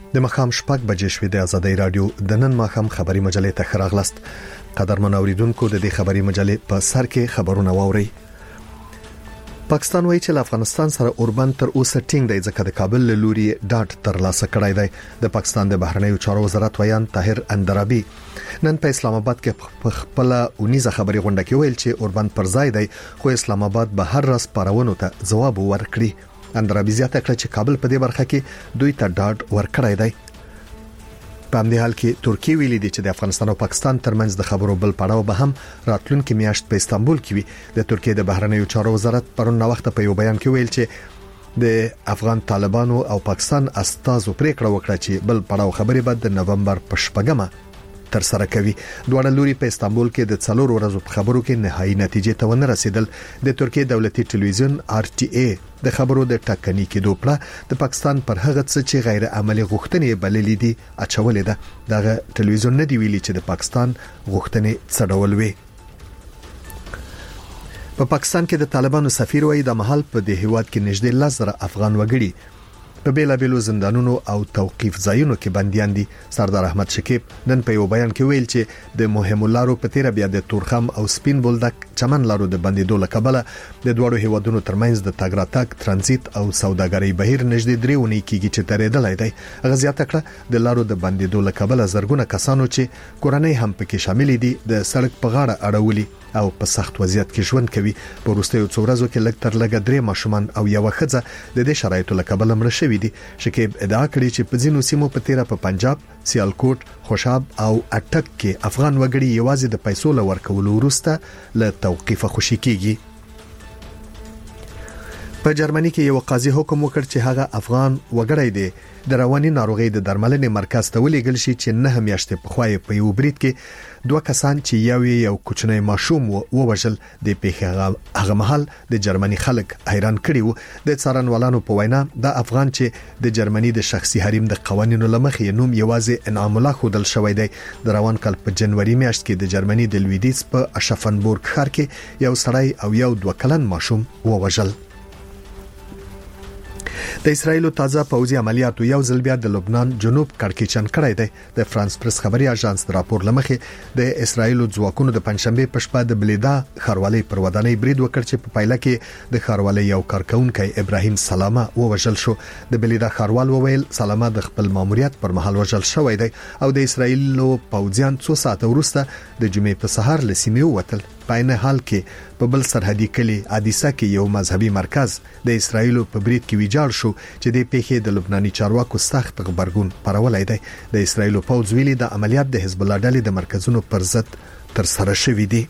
د مخام شپږ بجې شوې د آزادۍ رادیو د نن ماخام خبري مجلې ته خراغلست. قدرمن اوریدونکو د دې خبري مجلې په سر کې خبرونه واوري. پاکستان وایي چې افغانستان سره اوربند تر اوسه ټینګ دی ځکه د کابل له لوري ډاټ ترلاسه کړی دی. د پاکستان د بهرنیو چارو وزارت ویان طاهر اندرابي نن په اسلام آباد کې خپل اونیزه خبري غونډه کې ویل چې اوربند پر ځای دی خو اسلام آباد به هر راز پرونو ته جواب ورکړي. اندرابي زیاته کړه چې کابل په دې برخه کې دوی ته ډاډ ورکړی دی. په همدې حال کې ترکیه ویلي دی چې د افغانستان او پاکستان ترمنځ د خبرو بل پړاو به هم راتلونکي میاشت په استانبول کې وي. د ترکیه د بهرنیو چارو وزارت پرون وخت په یو بیان کې ویل چې د افغان طالبانو او پاکستان استازو پریکړه وکړه چې بل پړاو خبرې به د نومبر په 8 تر سره کوي. دواړه لوري په استانبول کې د 4 ورځو په خبرو کې نهایی نتیجې ته ونه رسیدل. د ترکیه دولتي ټلویزیون RTA د خبرو د ټاکنې کې دوپړه د پاکستان پر هغه څه چې غیر عملی غوښتنې بللې دي اچولې ده. دغه ټلویزیون نه دی ویلي چې د پاکستان غوښتنې څه ډول وي. په پاکستان کې د طالبانو سفیر وایي د محل په دې هیواد کې نږدې 10,000 افغان وګړي په بیلابیلو زندانونو او توقيف ځایونو کې بنديان دي. سردار احمد شکیب نن په یو بیان کې ویل چې د مهمو لارو په تیر بیا د تورخم او سپین بولدک چمن لارو د بندیدو لکبله د دوړو هیوادونو ترمنځ د تګ راتګ ترانزیت او سوداګرۍ بهیر نږدې 3 ونې کېږي چې ترېدلای دی. غزيات کړه د لارو د بندیدو لکبله زرګونه کسانو چې کورنۍ هم پکې شامل دي د سړک په غاړه اړولي او په سخت وضعیت کې ژوند کوي. په وروستیو څو ورځو کې لږ تر لږه 3 ماشومان او یو ښځه د دې شرایطو لکبله مړه شوې دي. شکیب ادعا کړې چې په ځینو سیمو په تیره په پنجاب، سیالکوټ، خوشاب او اټک کې افغان وګړي یوازې د پیسو لور کولو وروسته له توقيف خوشي کیږي. په جرمني کې یو قاضي حکم وکړ چې هغه افغان وګړی دی د رواني ناروغي د درملنې مرکز ته ولېږل شي چې 9 میاشتې په خوای په یو برید کې 2 کسان چې یو کوچنی ماشوم ووژل. د پیښه هغه محل د جرمني خلک حیران کړي وو. د څارنوالانو په وینا د افغان چې د جرمني د شخصي حریم د قوانینو لمخې نوم یوازې انعام الله خودل شوی دی. د روان کال په جنوري میاشت کې د جرمني د لویدیز په اشافنبورګ ښار کې یو سړی او یو 2 کلن ماشوم ووژل. د اسرایل تازه پوځي عملیاتو یو ځل بیا د لبنان جنوب کړکېچن کړی دی. د فرانس پریس خبري اژانس د راپور لمخې د اسرایل ځواکونو د پنځشنبه په شپه د بلیدا خاروالۍ پر ودانۍ برید وکړ چې په پایله کې د خاروالۍ یو کارکونکي ابراهیم سلامه ووژل شو. د بلیدا خاروال وویل سلامه د خپل ماموریت پر مهال وژل شوی دی او د اسرایل پوځیان 2 ساعت وروسته د جمعې په سهار لسیمه وتل. په عین حال کې په بل سرحدي کلی عدیسه کې یو مذهبي مرکز د اسرایل په برید کې ویجاړ شو چې د پیښې د لبناني چارواکو سخت خبرګون پرولای دی. د اسرایل پوځ ویلي د عملیات د حزب الله ډلې د مرکزونو پر ضد تر سره شوې دي.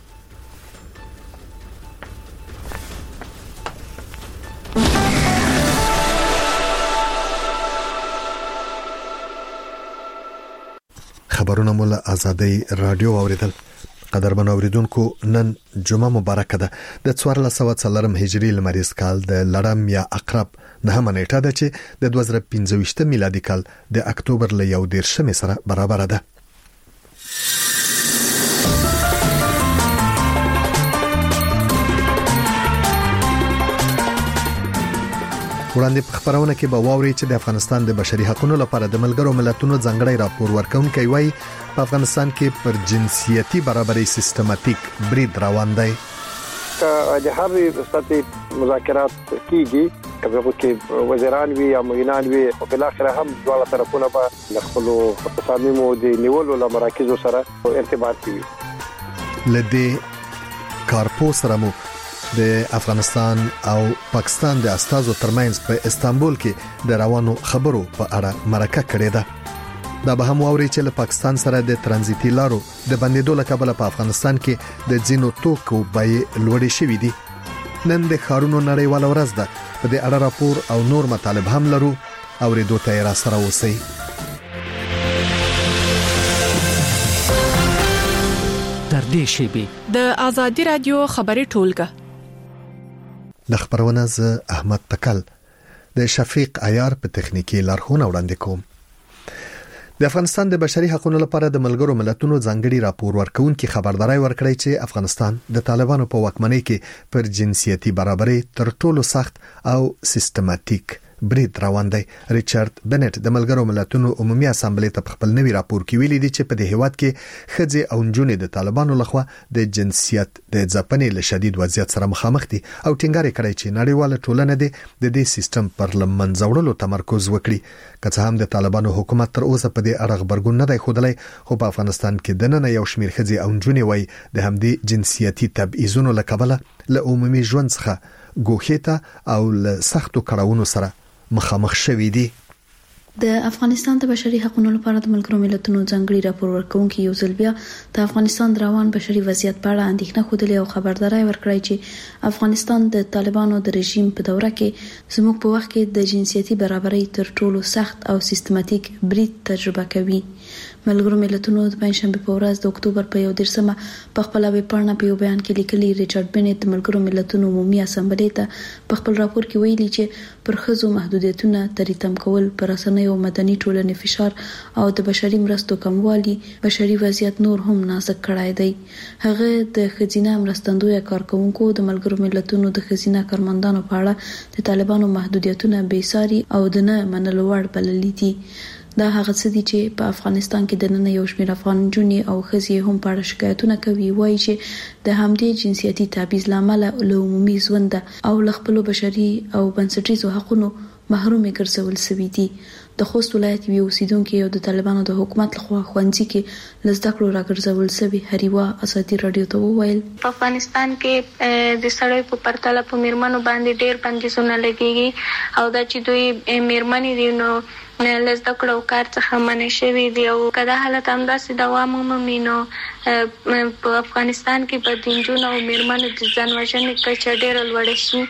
خبرونه مول آزادۍ رادیو اوریدل. قدرمن اوریدونکو نن جمعه مبارکه ده. د 1404 هجری لمریز کال د لړم یا عقرب 9 نیټه ده چې د 2015 میلادي کال د اکتوبر ل 11 سره برابر ده. وړاندې په خبرونه کې به واوري چې د افغانستان د بشري حقوقو لپاره د ملګرو ملتونو ځانګړی راپور ورکونکي وایي په افغانستان کې پر جنسيتي برابرۍ سیستماتیک برید روان دی. د هغې سطحي مذاکرات کیږي کله چې وزیران وي یا معینان وي او بل اخر هم دواړه طرفونه به خپل تصامیم او د نیولو له مراکزو سره ارتباط کوي. لدې کارپو سره مو د افغانستان او پاکستان د استازو ترمنځ په استانبول کې د روانو خبرو په اړه مرکه کړې ده. دا به هم واوري چې له پاکستان سره د ترانزیتي لارو د بندیدو لکبله په افغانستان کې د ځینو توکو بیې لوړې شوې دي. نن د خارونو نړیواله ورځ ده. په دې اړه راپور او نور مطالب هم لرو. اوریدو ته را سره اوسئ. در دې شیبه د آزادۍ رادیو خبري ټولګه د خبرونه ز احمد تکل د شفیق عیار په تخنیکی لارښوونه وړاندې کوم. د افغانستان د بشري حقوقو لپاره د ملګرو ملتونو ځانګړي راپور ورکونکي خبرداري ورکړی چې افغانستان د طالبانو په واکمنۍ کې پر جنسيتي برابرۍ تر ټولو سخت او سیستماتیک برید روان دی. ریچارډ بنټ د ملګرو ملتونو عمومي اسامبلې ته خپل نوی راپور کې ویلي دی چې په دې هیواد کې ښځې او نجونې د طالبانو لخوا د جنسیت د ځپنې له شدید وضعیت سره مخامخ دي او ټینګار کړی چې نړیواله ټولنه د دې سیستم پر لمنځه وړلو تمرکز وکړي. که څه هم د طالبانو حکومت تر اوسه په دې اړه خبرګون نه دی ښودلی، خو په افغانستان کې د نن یو شمېر ښځې او نجونې وایي د همدې جنسیتي تبعیضونو له کبله له عمومي ژوند څخه ګوښې او له سختو کړاوونو سره مخامخ شوي دي. د افغانستان د بشري حقوقو لپاره د ملګرو ملتونو ځانګړي راپور ورکونکي یو ځل بیا د افغانستان روان بشري وضعیت په اړه اندېښنه خوده او خبرداري ورکړی چې افغانستان د طالبانو د رژیم په دوره کې زموږ په وخت کې د جنسيتي برابرۍ تر ټولو سخت او سیستماتیک برید تجربه کوي. ملګرو ملتونو د پنځشنبه په ورځ د اکتوبر په 1 په خپل ویبپاڼه په یو بیان کې لیکلي ریچارډ بنټ د ملګرو ملتونو عمومي اسامبلې ته په خپل راپور کې ویلي چې پر ښځو محدودیتونه تریتم کول، پر رسنیو مدني ټولنې فشار او د بشري مرستو کموالی بشري وضعیت نور هم نازک کړای دی. هغه د ښځینه مرستندوی کارکونکو د ملګرو ملتونو د ښځینه کارمندانو په اړه د طالبانو محدودیتونه بېساري او د نه منلو وړ بللي دي. دا هغه څه دي چې په افغانستان کې د نن یو شمېر افغان نجونې او ښځې هم په اړه شکایتونه کوي، وایي چې د همدې جنسیتي تبعیض لامل له عمومي ژوند او له خپل بشري او بنسټیزو حقوقو محرومې ګرځول شوي دي. د خوست ولایت یو اوسیدونکو د طالبانو د حکومت لخوا خوندې کې لزده کړو راګرځول شوی هریوا ازادي رادیو ته وویل په افغانستان کې د سړی په پرتله په میرمنو باندې ډېر بندیزونه لګیږي او دا چې دوی میرمنې دي نو لزده کړو کار څخه منع شوی دی او کله حالت همداسې دوام ومومي نو په افغانستان کې په دینجونو او میرمنو د ځان وژنې کچه ډېره لوړه شي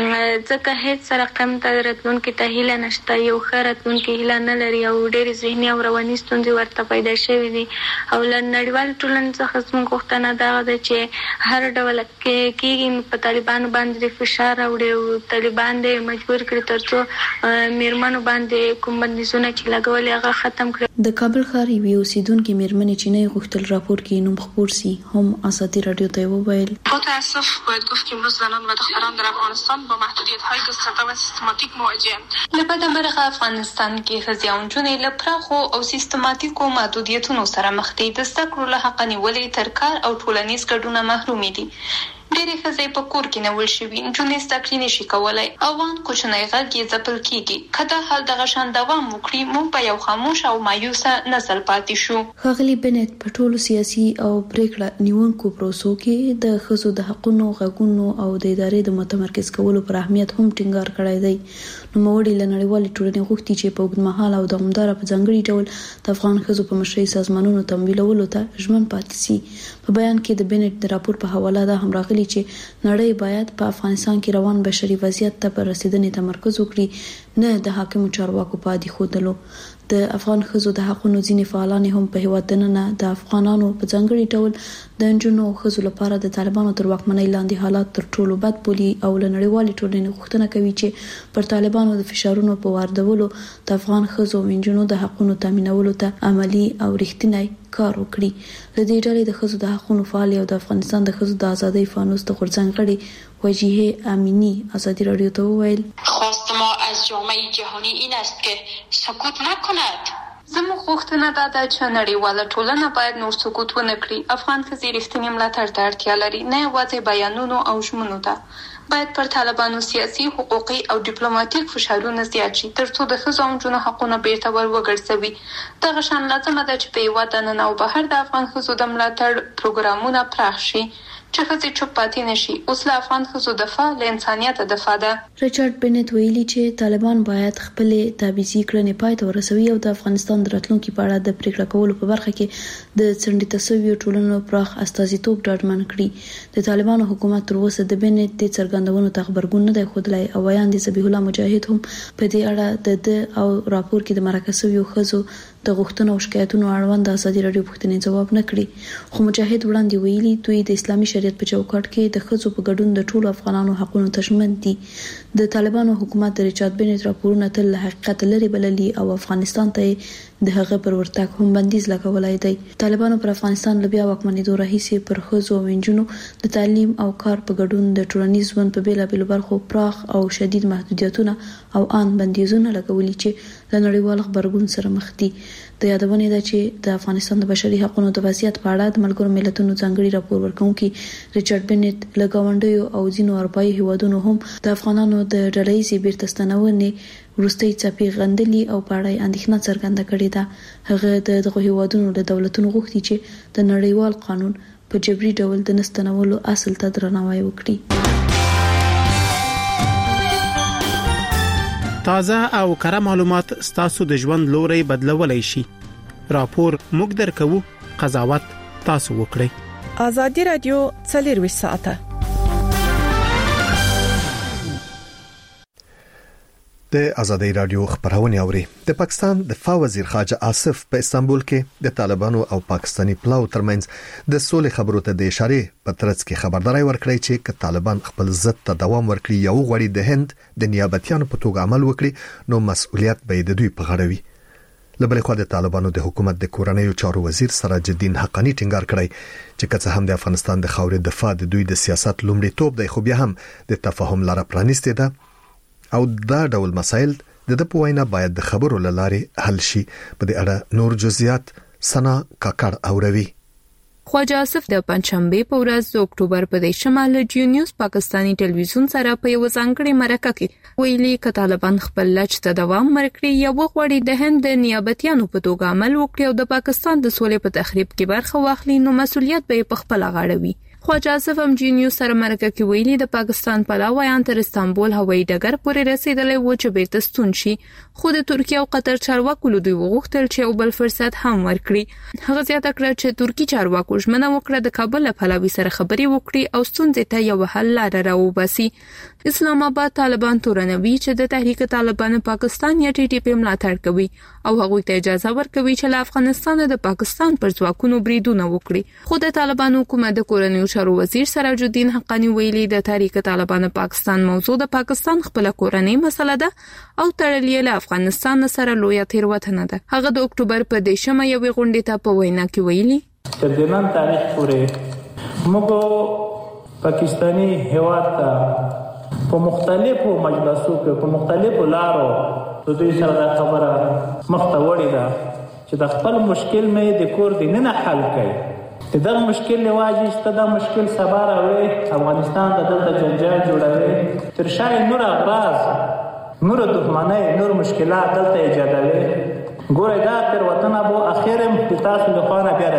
ځکه هیڅ رقم ته راتلونکي ته هیله نشته، یو ښه راتلونکي هیله نه لري او ډېرې ذهني او رواني ستونزې ورته پیدا شوي دي. او له نړیوال ټولنې څخه زموږ غوښتنه دغه ده چې هر ډول کېږي په طالبانو باندې فشار راوړي او طالبان دې مجبور کړي ترڅو میرمنو باندې کوم بندیزونه چې لګولي هغه ختم کړي. د کابل ښار یوې اوسیدونکې میرمنې چې نه غوښتل راپور کې نوم خپور سي هم ازادي رادیو ته وویل با تاسف باید گفت که امروز زنان و دختران در افغانستان با محدودیت‌های گسترده و سیستماتیک مواجه‌اند. لبدا برغه افغانستان کې ښځې او نجونې له پراخو او سیستماتیکو محدودیتونو سره مخ دي. د زده کړو له حق نیولې تر کار او ټولنیز ګډون محرومې دي. ډېرې ښځې په کور کې نیول شوي، نجونې زده کړې نشي کولی او وان کوچنی غږ یې ځپل کېږي. که دا حال دغه شان دوام وکړي موږ به یو خاموش او مایوسه نسل پاتې شو. ښاغلي بنټ په ټولو سیاسي او پریکړه نیونکو پروسو کې د ښځو د حقونو غږونو او د ادارې د متمرکز کولو پر اهمیت هم ټینګار کړی دی. نوموړي له نړیوالې ټولنې غوښتي چې په اوږدمهاله او دوامداره په ځانګړي ډول د افغان ښځو په مشرۍ سازمانونو تمویلولو ته ژمن پاتې سي. په بیان کې د بنټ د راپور په حواله دا هم راغلي چې نړۍ باید په افغانستان کې روان بشري وضعیت ته پر رسیدنې تمرکز وکړي، نه د حاکمو چارواکو په عادي ښودلو. د افغان ښځو د حقوقو ځینې فعالان هم په هیواد دننه د افغانانو په ځانګړي ډول د نجونو او ښځو لپاره د طالبانو تر واکمنۍ لاندې حالات تر ټولو بد بولي او له نړیوالې ټولنې غوښتنه کوي چې پر طالبانو د فشارونو په واردولو د افغان ښځو او نجونو د حقوقو تامینولو ته عملی او رښتینی کار وکړي. د دې ډلې د ښځو د حقوقو فعال او د افغانستان د ښځو د ازادۍ فانوس د غورځنګ غړي وجیه امینی ازادي رادیو ته وویل خواست ما از جامعه جهانی این است که سکوت نکند. زموږ غوښتنه دا ده چې نړیواله ټولنه باید نور سکوت ونه کړي. افغان ښځې رښتینې ملاتړ ته اړتیا لري، نه یوازې بیانونو او ژمنو ته. باید پر طالبانو سیاسي، حقوقي او ډیپلوماټیک فشارونه زیات شي ترڅو د ښځو او نجونو حقونه بیرته ور وګرځوي. دغه شان لازمه ده چې په هیواد دننه او بهر د افغان ښځو د ملاتړ پروګرامونه پراخ شي چې ښځې چوپ پاتې نشي. اوس له افغان ښځو دفاع له انسانیت دفاع ده. ریچارډ بنټ ویلي چې طالبان باید خپل تبعیضي کړنې پای ته ورسوي او د افغانستان د راتلونکي په اړه د پریکړه کولو په برخه کې د څنډې تسویو ټولنو پراخ استازیتوب ډاډمن کړي. د طالبانو حکومت تر اوسه د بنټ د څرګندونو ته خبرګون نه دی ښودلی او ویاندې ذبیح الله مجاهد هم په دې اړه د او راپور کې د مرکه شویو ښځو د غوښتنو او شکایتونو اړوند د ازادي رادیو پوښتنې ځواب نه کړي. خو مجاهد وړاندې ویلي دوی د اسلامي شریعت په چوکاټ کې د ښځو په ګډون د ټولو افغانانو حقوقو ته ژمن دي. د طالبانو حکومت د ریچارډ بنټ راپورونه تل له حقیقت لري بللي او افغانستان ته د هغه پر ورتګ هم بندیز لګولای دی. طالبانو پر افغانستان لبیا واکمنېدو راهیسې پر ښځو او نجونو د تعلیم او کار په ګډون د ټولنیز ژوند په بیلابېلو برخو پراخ او شدید محدودیتونه او ان بندیزونه لګولي چې له نړیوال غبرګون سره مخ دي. د یادونه ده چې د افغانستان د بشري حقوقو د وضعیت په اړه د ملګرو ملتونو ځانګړي راپور ورکونکي ریچارډ بنټ له ګاونډیو او ځینو اروپایي هیوادونو هم د افغانانو د ډلهیزې بیرته ستنونې وروستي چاپی غندلي او په اړه اندېښنه څرګنده کړې ده. هغه دغه هیوادونو له دولتونو غوښتي چې د نړیوال قانون په جبري ډول د نستنولو اصل ته درناوی وکړي. تازه او کره معلومات ستاسو د ژوند لوري بدلولای شي. راپور موږ درکو، قضاوت تاسو وکړئ. ازادي رادیو 24 ساعته د ازادي رادیو خبرونه اوري. د پاکستان دفاع وزیر خواجه آصف په استانبول کې د طالبانو او پاکستانی پلاو ترمنځ د سولې خبرو ته د اشاره په ترڅ کې خبرداري ورکړی چې ک طالبان خپل ضد ته دوام ورکړي یو غوړي د هند د نیابتیانو په توګه عمل وکړي نو مسؤلیت به د دوی په غاړه وي. لبل خو د طالبانو د حکومت د کورنیو چارو وزیر سراج الدین حقانی ټینګار کړی چې که هم د افغانستان د خاورې دفاع د دوی د سیاست لومړیتوب دی، خو بیا هم د تفاهم لاره پرانیسته ده او دا ډول مسایل د په وینا باید د خبرو لارې حل شي. په دې اړه نور جزئیات سنا کاکړ اوروي. خواجه آصف د پنځشنبه په ورځ د اکتوبر په شمال جیو نیوز پاکستانی ټلویزیون سره په یو ځانګړي مرکه کې ویلي ک طالبان خپل لچ ته دوام ورکړي یو غوړي د هند د نیابتیانو په توګه عمل وکړي او د پاکستان د سولې په تخریب کې برخه واخلي نو مسؤلیت به په خپل غاړه وي. خواجه آصف هم جیو نیوز سره مرکه کې ویلي د پاکستان پلاویان تر استانبول هوایي ډګر پورې رسیدلې و چې بیرته ستون شي، خو د ترکیه او قطر چارواکو له دوی وغوښتل چې یو بل فرصت هم ورکړي. هغه زیاته کړه چې ترکی چارواکو ژمنه وکړه د کابل پلاوی سره خبري وکړي او ستونزې ته یو حل لاره راوباسي. اسلام آباد طالبان تورنوي چې د تحریک طالبان پاکستان یا ټي ټي پی ملاتړ کوي او هغه ته اجازه ورکوي چې له افغانستان د پاکستان پر ځواکونو بریدونه وکړي. خو د طالبان حکومت د کورنیو چارو وزیر سراج الدین حقانی ویلي د تحریک طالبان پاکستان موضوع د پاکستان خپل کورنۍ مسله ده او تړلې له افغانستان سره لوی تیروتنه ده. هغه د اکتوبر په 10مه یوې غونډې ته په وینا کې ویلي چې د نن تاریخ پورې موږ پاکستانی هیواد ته په مختلفو مجلسو کې په مختلفو لارو د دوی سره خبره مخته وړي ده چې د خپل مشکل مې د کور د نه حل کړي. دا مشکل لواجی چې دا مشکل سبا راوي افغانستان د دلته جنجال جوړوي تر شای نور اغراض نور دښمنۍ نور مشکلات دلته ایجادوي. ګوره دا تر وطن ابو اخرم د تاسو له خوا بیا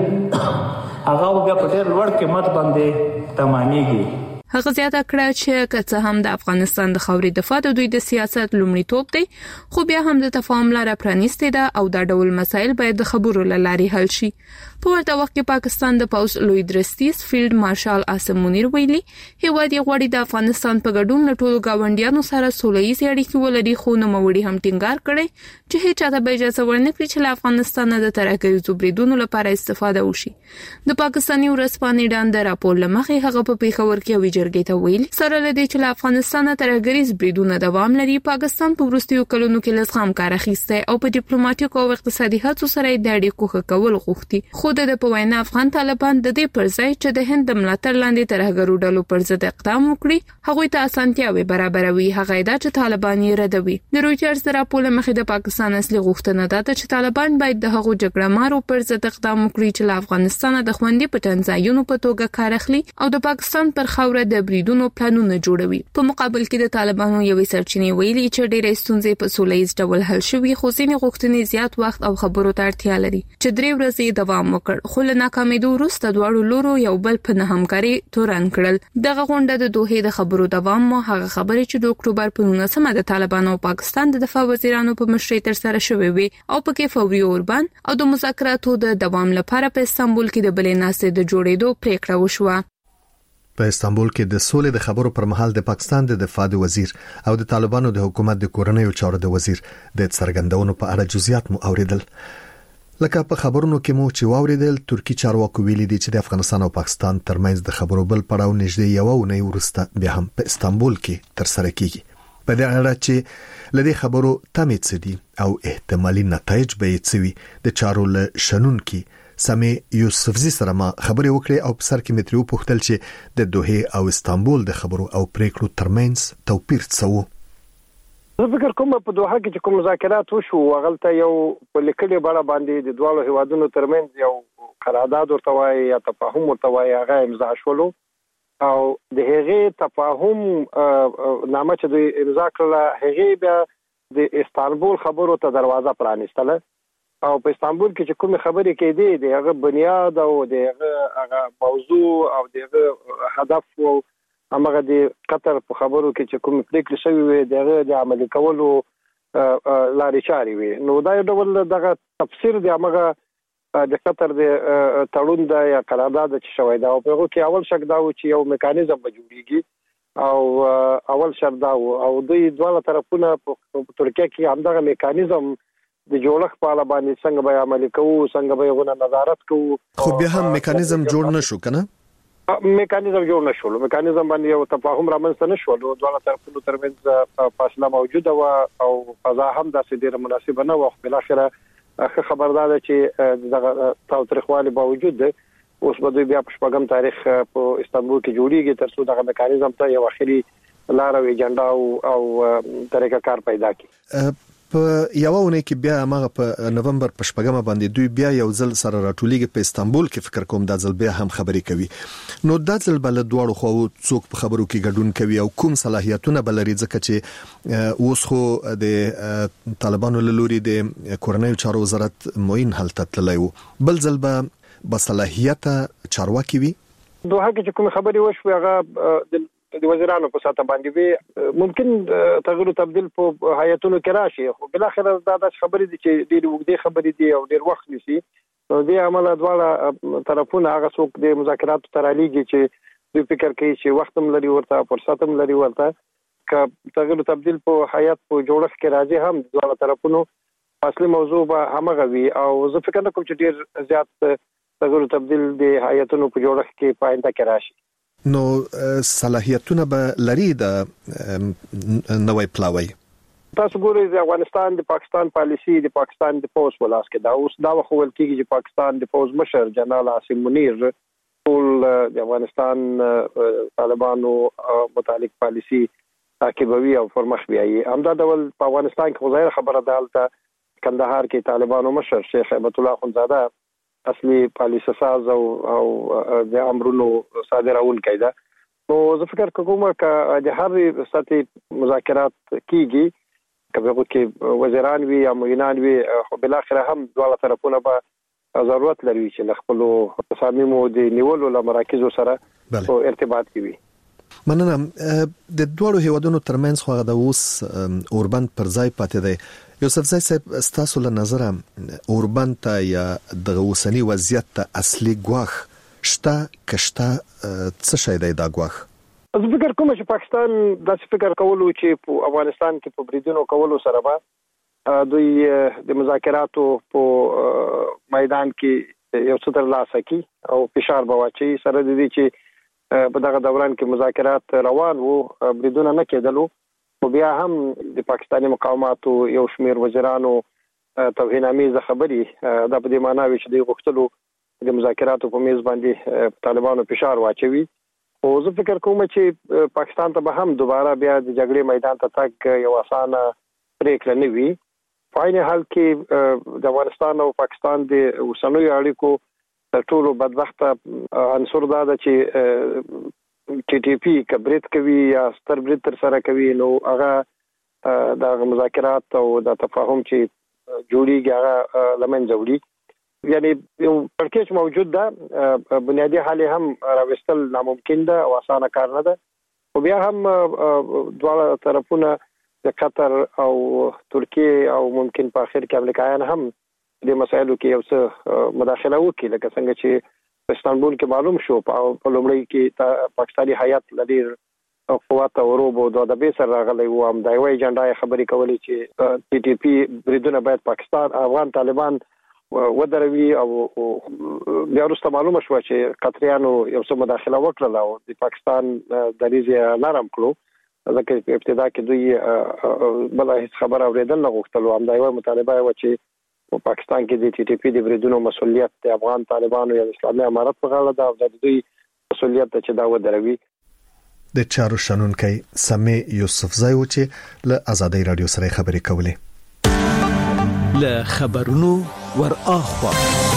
راځي هغه بیا په ډېر لوړ قیمت باندې تمامېږي. هغه زیاته کړه چې که هم د افغانستان د خاورې دفاع د دوی د سیاست لومړیتوب دی، خو بیا هم د تفاهم لاره پرانیستې ده او دا ډول مسایل باید د خبرو لارې حل شي. په ورته وخت کې پاکستان د پوز لوی درستیز فیلډ مارشال عاصم منیر ویلي هیواد یې غواړي د افغانستان په ګډون له ټولو گاونډیانو سره سوله‌ییز اړیکې ولري، خو نوموړي هم ټینګار کړی چې هیڅ چاته به اجازه ورنکړي چې له افغانستان د ترهګریزو بریدونو لپاره استفاده وشي. د پاکستاني ورځپاڼې ډان د راپور لمخې هغه په پیښور کې یوې جرګې ته ویلي سره لدی چې له افغانستان ترهګریز بریدونه دوام لري، پاکستان په وروستیو کلونو کې لږ کار اخیستی او په ډیپلوماټیکو او اقتصادي هڅو سره د اړیکو ښه کول غوښتي. خو د په وینا افغان طالبان د دې پر ځای چې د هند د ملاتړ لاندې ترهګرو ډلو پر ضد اقدام وکړي هغوی ته اسانتیاوې برابروي. هغه دا چې طالبان یې ردوي. د رویټرز راپور مخې د پاکستان اصلي غوښتنه ده چې طالبان باید د هغو جګړه مارو پر ضد اقدام وکړي چې له افغانستان د خوندي پټنځایونو په توګه کار اخلي او د پاکستان پر خاوره د بریدونو پلانونه جوړوي. په مقابل کې د طالبانو یوې سرچینې ویلي چې ډېرې ستونزې په سوله‌ییز ډول حل شوي، خو ځینې غوښتنې زیات وخت او خبرو ته اړتیا لري چې 3 ورځې دوام وکړ. خو له ناکامېدو وروسته دواړو لورو یو بل په نه همکاري تورن کړل. دغه غونډه د دوحې د خبرو دوام مو هغه خبرې چې د اکتوبر په 19مه د طالبانو او پاکستان د دفاع وزیرانو په مشرۍ تر سره شوې وي او پکې فوري اوربان او د مذاکراتو د دوام لپاره په استانبول کې د بلې ناستې د جوړېدو پریکړه وشوه. په استانبول کې د سولې د خبرو پر مهال د پاکستان د دفاع وزیر او د طالبانو د حکومت د کورنیو چارو د وزیر د څرګندونو په اړه جزئیات مو اوریدل. لکه په خبرونو کې مو چې واوریدل ترکی چارواکو ویلي دي چې د افغانستان او پاکستان ترمنځ د خبرو بل پړاو نږدې یو ونې ورسته بیا هم په استانبول کې تر سره کیږي. په دې اړه چې لدې خبرو تمې څه دي او احتمالي نتایج به یې څه وي د چارو له شنونکي سامي یوسفزي سره ما خبرې وکړې او په سر کې متریو پوښتل چې د دوحه او استانبول د خبرو او پریکړو ترمنځ توپیر څه و. زه فکر کوم په دوحه کې کوم مذاکرات وشو هغه یو په لیکلي بڼه باندې د دوه هیوادونو ترمنځ یو قرارداد ورته وایي یا تفاهم ورته وایي هغه امضا شولو او د هغې تفاهم نامه چې دوی امضا کړله هغې بیا د استانبول خبرو ته دروازه پرانیستله او په استانبول کې چې کومې خبرې کېدې د هغه بنیاد او د هغه موضوع او د هغه هدف او همغه د قطر په خبرو کې چې کومې پریکړې شوې وې د هغه د عملي کولو لارې چارې وې. نو دا یو ډول دغه تفسیر د همغه د قطر د تړون د یا قرارداد چې شوی دا او په هغه کې اول شک دا و چې یو میکانیزم به جوړیږي او اول شرط دا او دوی دواړه طرفونه په ترکیه کې همدغه میکانیزم د جوړښت په اړه باندې څنګه به عملي کوو څنګه به یې نظارت کوو. خو بیا هم میکانیزم جوړ نشو کنه میکانیزم جوړ نشول میکانیزم باندې یو تفاهم رامنځته نشول دواړه طرفونو ترمنځ فاصله موجوده و او فضا هم داسې ډیره مناسبه نه و. بل اخره خبردار چې دغه تاوتریخوالي باوجود اوس به دوی بیا په شپږم تاریخ په استانبول کې جوړیږي ترڅو دغه میکانیزم ته یو اخري لار او ایجنډا او طریقه کار پیدا کړي. په یو ونه کې بیا هغه په نومبر په شپږم باندې دوی بیا یو ځل سره راټولېږي په استانبول کې فکر کوم دا ځل بیا هم خبرې کوي. نو دا ځل بل دواړو خو څوک په خبرو کې ګډون کوي او کوم صلاحیتونه بل لري ځکه چې اوس خو د طالبانو له لوري د کورنیو چارو وزارت موین حالت تللی وو بل ځل به صلاحیت چارواکي وي. دوه کې کوم خبرې وشو هغه د وزیرانو په ساته باندې وي ممکن تغیر او تبديل په هیئتونو کې راشي خو بل اخر دا د خبرې دي چې ډېر وګړي خبرې دي او ډېر وخت نشي نو د عمل دواړه طرفونه هغه څوک د مذاکراتو ترالیږي چې دوی فکر کوي چې وخت هم لري ورته فرصت هم لري ورته ک تغیر او تبديل په هیئت په جوړښت کې راځي هم دواړه طرفونو اصلي موضوع به همغه وي او زه فکر نه کوم چې ډېر زیات تغیر او تبديل د هیئتونو په جوړښت کې پاینده کې راشي. نو صلاحیتونه به لري د نوې پلاوی. تاسو ګورئ د افغانستان د پاکستان پالیسی د پاکستان د پوز ولاس کې دا اوس دا وخول کېږي چې پاکستان د پوز مشر جنرال عاصم منیر ټول د افغانستان طالبانو متعلق پالیسی تعقیبوي او فرمخ بیايي. همدا ډول په افغانستان کې ظاهر خبره ده کندهار کې طالبانو مشر شیخ هیبت الله خنزاده اصلي پالیسي ساز او د امرونو صادرول کیده. نو زه فکر کوم چې د هر سطحي مذاکرات کیږي کله چې وزیران وي یا معینان وي خو بل اخر هم دواړه طرفونه به ضرورت لري چې خپل تصامیم د نیولو له مراکزو سره په ارتباط کې وي. مننه. د دوړو هیوادونو ترمنځ خو د اوس اوربند پر ځای پاتې دی. یوسفزي صاحب ستاسو له نظره اوربند ته یا د اوسنی وضعیت ته اصلي ګواښ شته کشته څه شي دی دا ګواښ؟ زه فکر کوم چې پاکستان د فکر کولو چې په افغانستان کې په بریدونو کولو سره به دوی د مذاکراتو په میدان کې یو څه ترلاسه کی او فشار به واچي سره د دې چې په دغه دوران کې مذاکرات روان وو بریدونه نه کېدلو خو بیا هم د پاکستاني مقاوماتو یو شمیر وزیرانو توهینامیزه خبرې دا په دې معنی وي چې دوی غوښتلو د مذاکراتو په میز باندې طالبانو فشار واچوي. او زه فکر کوم چې پاکستان ته به هم دوباره بیا د جګړې میدان ته تګ یو اسانه پریکړه نه وي. په عین حال کې د افغانستان او پاکستان د اوسنیو اړیکو تر ټولو بدبخته عنصر دا ده چې ټي ټي پی کبرت کوي یا ستر برید تر سره کوي نو هغه د مذاکرات او د تفاهم چې جوړیږي هغه لمنځه وړي. یعنی یو ترکیش موجود ده بنیادی حال هم راوستل ناممکن ده او اسانه کار نه ده. خو بیا هم دواړه طرفونه د قطر او ترکیه او ممکن په اخر کې امریکایان هم د مسایلو کې یو څه مداخله وکړي لکه څنګه چې په استانبول کې معلوم شو په لومړی کې پاکستاني هیئت لدی قوات او روبو د دبې سره راغلی و هم دا یو ایجنډا خبرې کولې چې ټي ټي پی بریدونه باید پاکستان افغان طالبان ودروي او بیا وروسته معلومه شو چې قطریانو یو څه مداخله وکړه او د پاکستان دریځ نرم کړو ځکه ابتدا کې دوی بل هیڅ خبر اوریدل نه غوښتل او همدا یو مطالبه و چې په پاکستان کې د ټي ټي پی د بریدونو مسولیت د افغان طالبانو یا اسلامي امارت په غاړه ده او د دوی مسولیت ته چې دا ودروي. د چارو شنونکي سمي یوسفزای و چې له آزادۍ رادیو سره خبرې کولې. له خبرونو ور اخوا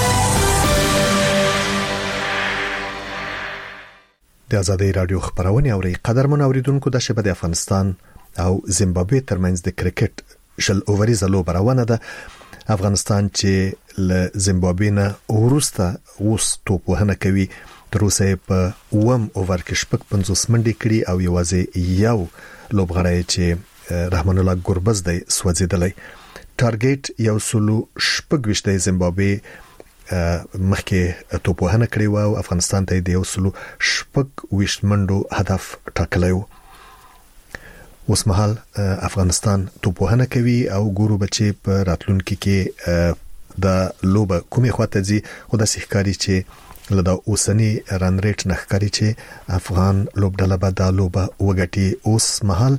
د آزادۍ رادیو خبرونه اوري قدرمن اوریدونکو د شبه د افغانستان او زیمبابوې ترمنځ د کرکټ شل اووريزه لوبه روانه ده. افغانستان چې له زیمبابوې نه ورسته اوس توپ وهنه کوي تر اوسه په 1 اوور کې شپږ 50 منډې کړي او یوازې یو لوبغاړی چې رحمان الله ګوربز دی سوځیدلی. ټارګټ یو سلو شپږ وشته زیمبابوې مخکې توپ وهنه کړې او افغانستان ته د یو سلو شپږ وشت منډو هدف ټاکلی و. اوس مهال افغانستان توپ وهنه کوي او ګورو بچي په راتلونکي کې د لوبه کومې خواته ځي خو د سحکاري چې لدا اوسنی رن ریټ نخکاری چې افغان لوبډله به د لوبه وګټي. اوس مهال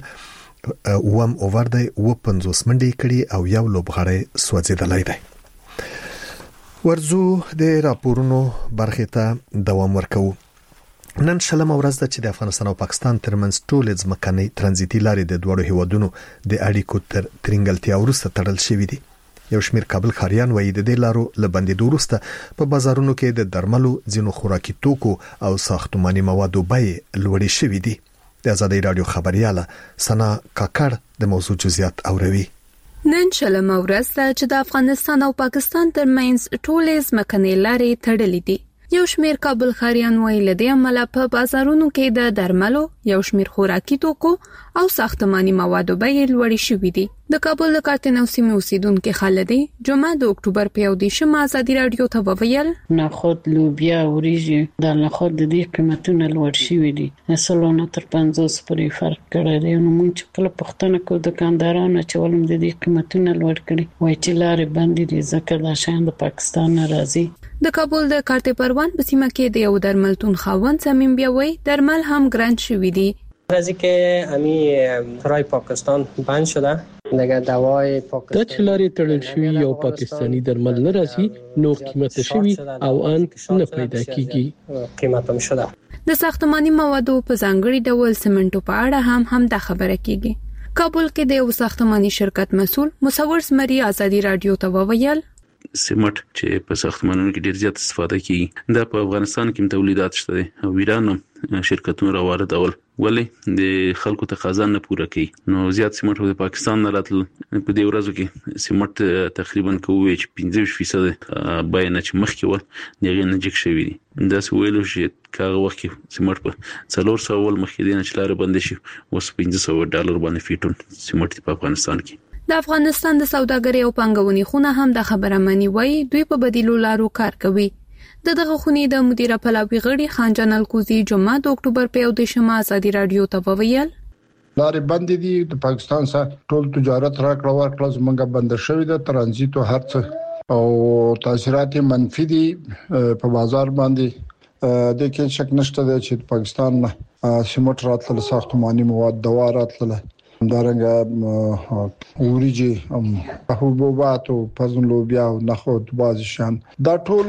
1 اوور دی 50 منډې کړي او یو لوبغاړی سوځیدلی دی. ورزو د راپورونو برخه ته دوام ورکوو. نن شلمه ورځ ده چې د افغانستان او پاکستان ترمنځ ټولې ځمکنۍ ترانزیتي لارې د دوړو هیوادونو د اړیکو تر ترنګلتیا وروسته تړل شوې دي. یو شمېر کابل خاریان وایي د دې لارو لبندې وروسته په بازارونو کې د درملو ځینو خوراکي توکو او ساختماني موادو بیې لوړې شوې دي. د آزادۍ رادیو خبرياله سنا کاکړ د موضوع جزئیات اوروي. نن شلمه ورځ ده چې د افغانستان او پاکستان ترمنځ ټولې ځمکنۍ لارې تړلې دي. یو شمیر کابل خاریان وایي لدې عمله په بازارونو کې د درملو یو شمیر خوراکي توکو او ساختماني موادو بیې لوړې شوې دي. د کابل د کارتنو سیمې اوسیدونکو خالدي جمعه د اکتوبر په 18 آزادۍ رادیو ته وویل نخود لوبیا وریجې د نخود د دې قیمتونه لوړ شوي دي. اصلونه تر 50 پورې فرق کړی دی. نو موږ چې کله پښتنه کو دکاندارانو چې ولوم د دې قیمتونه لوړ کړي وایي چې لارې بندې دي ځکه دا شان د پاکستان راځي. د کابل د کارته پروان په سیمه کې د یو درملتون خاوند سمیم بیاوي درمل هم ګران شوي دي. راځي کې امي ترای پاکستان بند شده دغه دوای پاکستان د چلاري تړل شوی یو پاکستانی درمل نه راځي نو قیمت شوی او ان نه پیدا کیږي قیمت هم شده. د ساختماني موادو په ځانګړي ډول سیمنټو په اړه هم دا خبره کیږي. کابل کې د یو ساختماني شرکت مسول مصور سمري آزادۍ رادیو ته وویل سیمټ چې په ساختمانونو کې ډیر زیات استفاده کیږي دا په افغانستان کې تولیدات شته دي او ایران شرکتونه راوړل ولې د خلکو تقاضا نه پوره کوي نو زیات سیمټ د پاکستان نه راتل په دې ورځو کې سیمټ تقریبا کوي چې 15% بیان چې مخکې و دغه نه جګ شوی دي دا سویلو چې کاغه وخت کې سیمټ په 400 ول مخکې دینه چې لار بند شي اوس $1500 باندې فیټون سیمټ په افغانستان کې. د افغانستان د سوداګرۍ او پانګونې خونه هم د خبره مانی وای دوی په بدیلو لارو کار کوي. دغه خونې د مدیره پلاوی غړي خان جنال کوزي جمعه د اکتوبر په 18 آزادۍ رادیو ته وویل لارې بند دي د پاکستان سره ټول تجارت راکړه ورکړه زمونږه بند شوی د ترانزیت او هرڅ او تاثیرات منفي دي په بازار باندې د کې شک نشته چې پاکستان سیمټ راتله ساختماني مواد دوا راتله دارنګه وریجې حبوبات او پزن لوبیا او نخود بازي شان دا ټول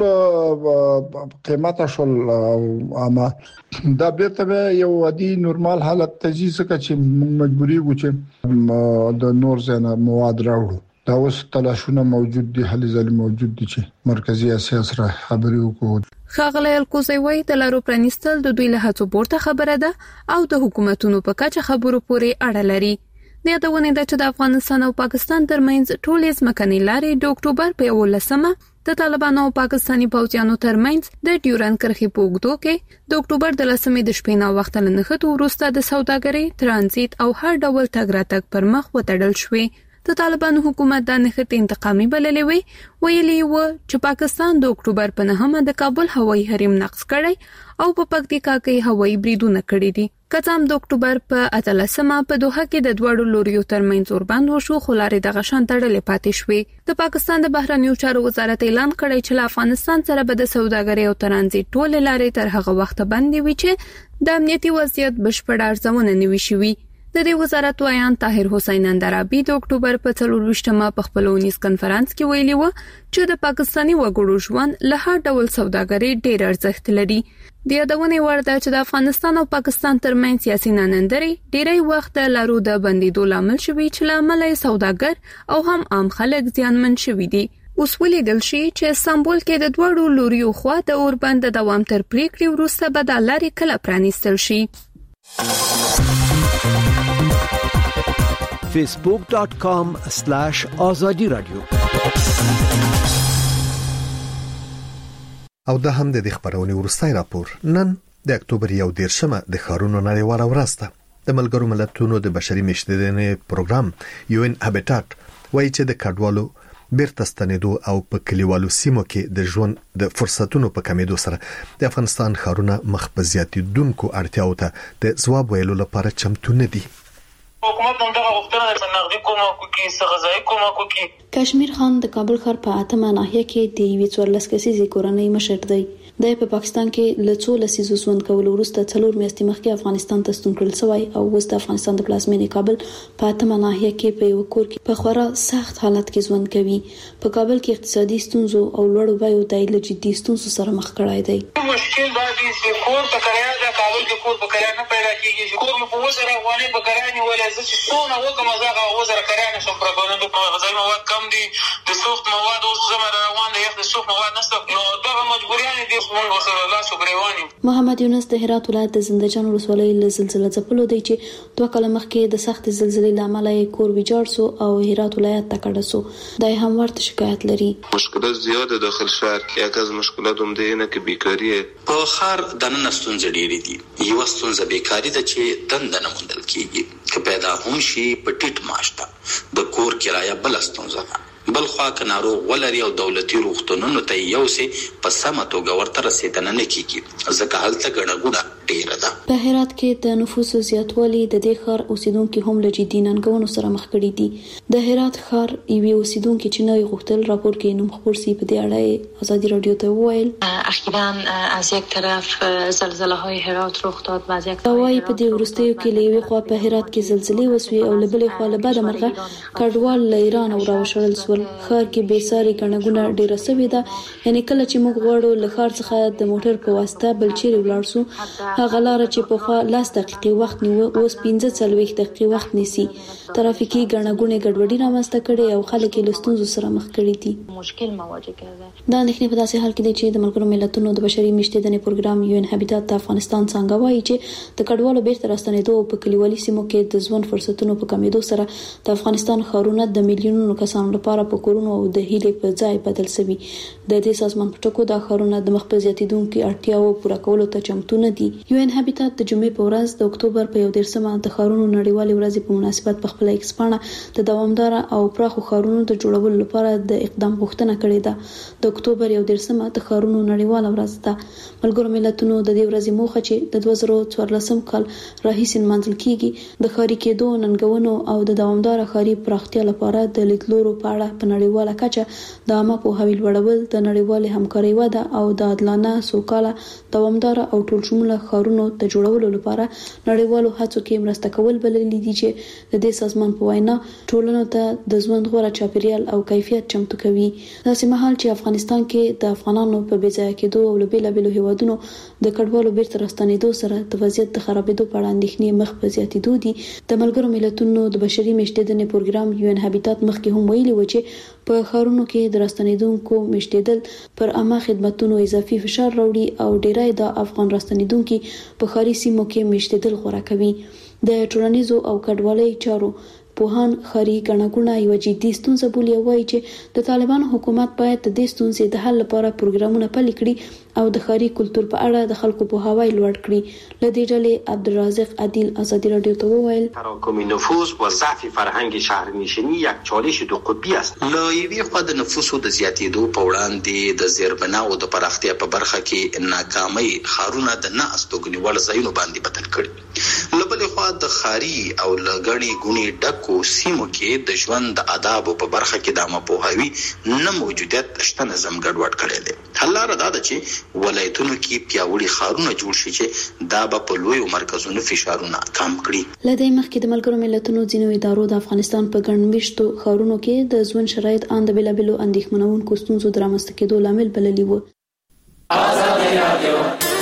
قیمته شول اما دا بیرته یو عادي نورمال حالت تجهیز چې مجبوري و چې د نور زنه مواد راوړو دا اوس تلاشونه موجود دي هلي ځل موجود دي چې مرکزی اسیا سره خبرې وکړو. خاغلی الکوزوی د لارو پرانیستل د دوی له هڅو پورته خبره ده او د حکومتونو په کچه خبرو پورې اړه لري. د یادونه ده چې د افغانستان او پاکستان ترمنځ ټولې ځمکنۍ لارې د اکتوبر په 18 د طالبانو او پاکستاني پوځیانو ترمنځ د ډیورن کرښې په اوږدو کې د اکتوبر د 10 د شپې نه وخت له نښتو وروسته د سوداګرۍ ترانزیت او هر ډول تګ راتګ پر مخ وتړل شوې. د طالبانو حکومت د نښتې انتقامي بللې ویلي و چې پاکستان د اکتوبر په 9 د کابل هوایي حریم نقض کړی او په پکتیکا کې هوایي بریدونه کړی دي. کڅام د اکتوبر په 18 په دوحه کې د دوړو لوریو ترمنځ اوربند وشو خو لارې د غشان تړلې پاتې شوې. د پاکستان د بهرنیو چارو وزارت اعلان کړی چې له افغانستان سره به د سوداګرۍ او ترانزیت ټولې لارې تر هغه وخت بندې وي چې د امنیتي وضعیت بشپړ ارزونه نوي شوي. د دې وزارت وایان طاهر حسین اندرابي د اکتوبر په 24مه په خپل 19 کنفرانس کې ویلي و چې د پاکستاني وګړو ژوند له هر ډول سوداګرۍ ډېر ارزښت لري. د یادونې وړ ده چې د افغانستان او پاکستان ترمنځ سیاسي ناندرۍ ډېری وخت د لارو د بندیدو لامل شوی چې لامل سوداګر او هم عام خلک زیانمن شوي دي. اوس ولیدل شي چې استانبول کې د دوړو لوريو خوا د اوربند د دوام تر پریکړې وروسته به د لارې کله پرانیستل شي. facebook.com/azadi radio او دا هم د خبرونې ورستای راپور. نن د اکتوبر 1 د خارونو نړیواله ورځ ده. د ملګرو ملتونو د بشري میشتېدنې پروګرام UN Habitat وایي چې د کډوالو بیرته ستنېدو او په کلیوالو سیمو کې د ژوند د فرصتونو په کمیدو سره د افغانستان خارونه مخ په زیاتېدونکو اړتیاو ته د ځواب ویلو لپاره چمتو نه دي. حکومت هم دغه غوښتنه د نقدي کومکو کې غذایی کومکو کې. کشمیر خان د کابل ښار په اتمه ناحیه کې د 14 کسیزې کورنۍ مشر دی. د پاکستان کې له څو لسیزو ژوند کول وروسته 4 میاشتې مخکې افغانستان ته ستون کړل شوی او اوس د افغانستان د پلازمینې کابل په اتمه ناحیه کې په یو کور کې په خورا سخت حالت کې ژوند کوي. په کابل کې اقتصادي ستونزو او لوړو بیو د جدي ستونزو سره مخ کړای دی. مشکل دا دی چې کور په کرایه د کابل کې کور په کرایه نه پیدا کیږي. کور په وزره افغاني په کرایه نیولای چې څونه وکم زغه وزره کرایه نشم پر باندې په غذایی مواد کم دي. د سوخت مواد اوس زمره روان دي. د سوخت مواد نشته. نو دا مجبوریان دي موږ سره لا شکرېوانی. محمد یونس د هرات ولایت د زندهجان ولسوالۍ له زلزلې ځپلو دی چې 2 کال مخکې د سخت زلزلې لامل یې کور ویجاړ سو او هرات ولایت ته کډه سو. دای هم ورته شکایت لري. مشکلات زیاده داخل شهر کې یکاز مشکلات هم دي نه کې بیکاری په خار د نن ستونزې ډېرې دي. یو ستونزه بیکاری ده چې دند نه موندل کیږي. که پیدا هم شي په ټیټ معاش ته د کور کرایه بل ستونزه ده. بل خوا کنارو ولري او دولتي روغتونونو ته یو سي په سمه توګه ورته رسیدنه نه کیږي ځکه هلته ګڼه ډیره ده. په هرات کې د نفوس زیاتوالی د دې ښار اوسیدونکو هم له جدي ننګونو سره مخ کړي دي. د هرات ښار یوې اوسیدونکو چې نوې غوښتل راپور کې نوم خبر سي په دې اړه ازادي رادیو ته وویل اخیراً از یک طرف زلزله های هرات رخ داد و از یک طرف په دې ورستیو کې لوي خو په هرات کې زلزلې وسوي او لبلې خو له بعد مرغه کډوال له ایران او راوشل سول. خار کې بیساري ګڼګونه ډیره سوي ده. یعنی کله چې موږ غواړو له خار څخه د موټر په واسطه بل چیرې ولاړ سو هغه لار چې په خوا 10 دقیقې وخت نیو اوس 15 دقیقې وخت نیسي. ترافیکي ګڼګونه ګډوډي رامنځته کړي او خلک له ستونزو سره مخ کړي دي. مشکل مواجه کړي. دا اندېښنې په داسې حال کې دي چې د ملګرو ملتونو د بشري میشتېدنې پروګرام UN Habitat د افغانستان څنګه وایي چې د کډوالو بیرته راستنېدو په کلیوالي سیمو کې د ژوند فرصتونو په کمیدو سره د افغانستان خارونه د میلیونونو کسانو لپاره په کورونو او د هیلې په ځای بدل شوي. د دې سازمان په ټکو د خارونه د مخ په زیاتیدونکو اړتیاو پوره کولو ته چمتو نه دي. UN Habitat د جمعې په ورځ د اکتوبر په 1 د خارونو نړیوالې ورځې په مناسبت په خپل ایکس پاڼه د دوامدار او پراخو خارونو د جوړولو لپاره د اقدام غوښتنه کړې ده. د اکتوبر 1 د خارونو نړیواله ورځ ده. ملګرو ملتونو د دې ورځې موخه چې د 2014 کال راهیسې منځل کیږي د خاري کېدو ننګونو او د دوامدار خاري پراختیا لپاره د لیدلورو په اړه په نړیواله کچه د عامه پوهاوي لوړول، د نړیوالې همکارۍ وده او د عادلانه سوکاله دوامدار او ټولشموله خارونو د جوړولو لپاره نړیوالو هڅو کې مرسته کول بلل دي چې د دې سازمان په وینا ټولنو ته د ژوند غوړه چاپیریال او کیفیت چمتو کوي. داسې مهال چې افغانستان کې د افغانانو په بېځایه کېدو او بیلابېلو هیوادونو د کډوالو بیرته راستنېدو سره د وضعیت د خرابېدو په اړه اندېښنې مخ په زیاتېدو دي. د ملګرو ملتونو د بشري میشتېدنې پروګرام UN Habitat مخکې هم ویلي و چې په خارونو کې د راستنېدونکو میشتېدل پر عامه خدماتو اضافي فشار راوړي او ډیری د افغان راستنېدونکو په خاري سیمو کې میشتېدل غوړه کوي. د ټولنیزو او کډوالۍ چارو پوهان خاري ګڼګونه یو جدي ستونزه بولي او وایي چې د طالبان حکومت باید د دې ستونزې د حل لپاره پروګرامونه پلي کړي او د خاري کلتور په اړه د خلکو پوهاوی لوړ کړي. لدې ډلې عبدالرازق عادل ازادي رادیو ته وویل تراکم نفوس و ضعف فرهنگ شهرنشینی یک چالش دو قطبی است. له یوې خوا د نفوسو د زیاتېدو په وړاندې د زیربناو د پراختیا په برخه کې ناکامۍ خارونه د نه استوګنیوال ځایونو باندې بدل کړي. له بلې بل خوا د خاري او لګړی ګونی ډکو سیمو کې د ژوند د آداب په برخه کې د مپوهاوي نه موجودیت شته نظم ګډوډ کړي دي. حل لاره دا ده چې ولایتونو کې پیاوړي ښارونه جوړ شي چې دا به په لوی مرکزونو فشارونه کم کړي. لدې مخکې د ملګرو ملتونو ځینو ادارو د افغانستان په ګڼمشتو ښارونو کې د ژوند شرایط اند بلابلو اندېښمنونکو ستونزو درامسته کېدو لامل بللی و.